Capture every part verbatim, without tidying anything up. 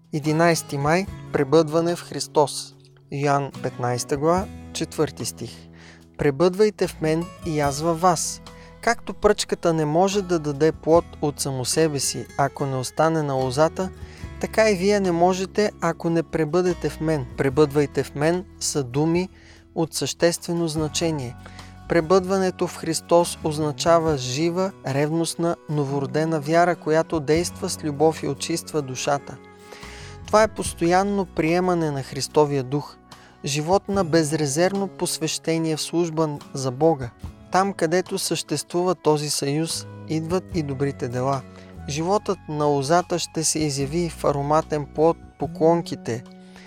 единайсети май – Пребъдване в Христос. Йоан петнайсета глава, четвърти стих. Пребъдвайте в мен и аз във вас. Както пръчката не може да даде плод от само себе си, ако не остане на лозата, така и вие не можете, ако не пребъдете в мен. Пребъдвайте в мен са думи от съществено значение. Пребъдването в Христос означава жива, ревностна, новородена вяра, която действа с любов и очиства душата. Това е постоянно приемане на Христовия дух, живот на безрезервно посвещение в служба за Бога. Там, където съществува този съюз, идват и добрите дела. Животът на лозата ще се изяви в ароматен плод по клонките.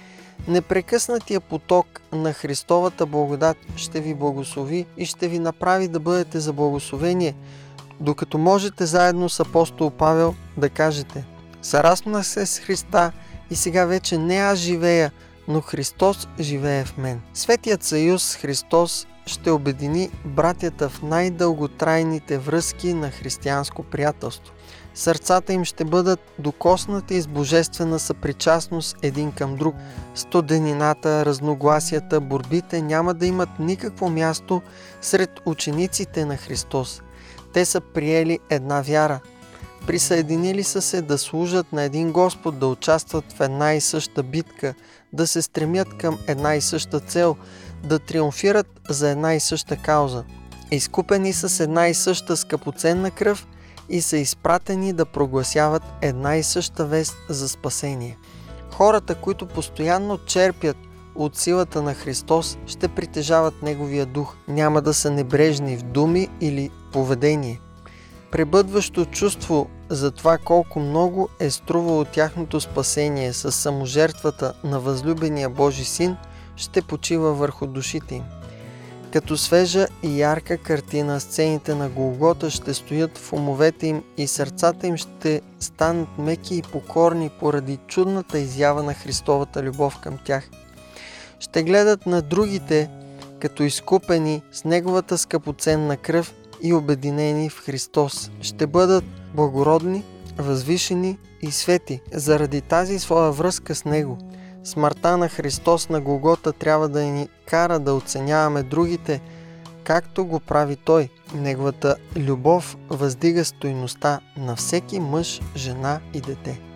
Непрекъснатия поток на Христовата благодат ще ви благослови и ще ви направи да бъдете за благословение, докато можете заедно с апостол Павел да кажете: „Зараснах се с Христа и сега вече не аз живея, но Христос живее в мен“. Светият съюз с Христос ще обедини братята в най-дълготрайните връзки на християнско приятелство. Сърцата им ще бъдат докоснати с божествена съпричастност един към друг. Студенината, разногласията, борбите няма да имат никакво място сред учениците на Христос. Те са приели една вяра. Присъединили са се да служат на един Господ, да участват в една и съща битка, да се стремят към една и съща цел, да триумфират за една и съща кауза. Изкупени са с една и съща скъпоценна кръв и са изпратени да прогласяват една и съща вест за спасение. Хората, които постоянно черпят от силата на Христос, ще притежават Неговия дух. Няма да са небрежни в думи или поведение. Пребъдващо чувство за това колко много е струвало тяхното спасение с саможертвата на възлюбения Божи Син ще почива върху душите им. Като свежа и ярка картина сцените на Голгота ще стоят в умовете им и сърцата им ще станат меки и покорни поради чудната изява на Христовата любов към тях. Ще гледат на другите като изкупени с Неговата скъпоценна кръв и обединени в Христос. Ще бъдат благородни, възвишени и свети заради тази своя връзка с Него. Смъртта на Христос на Голгота трябва да ни кара да оценяваме другите, както го прави Той. Неговата любов въздига стойността на всеки мъж, жена и дете.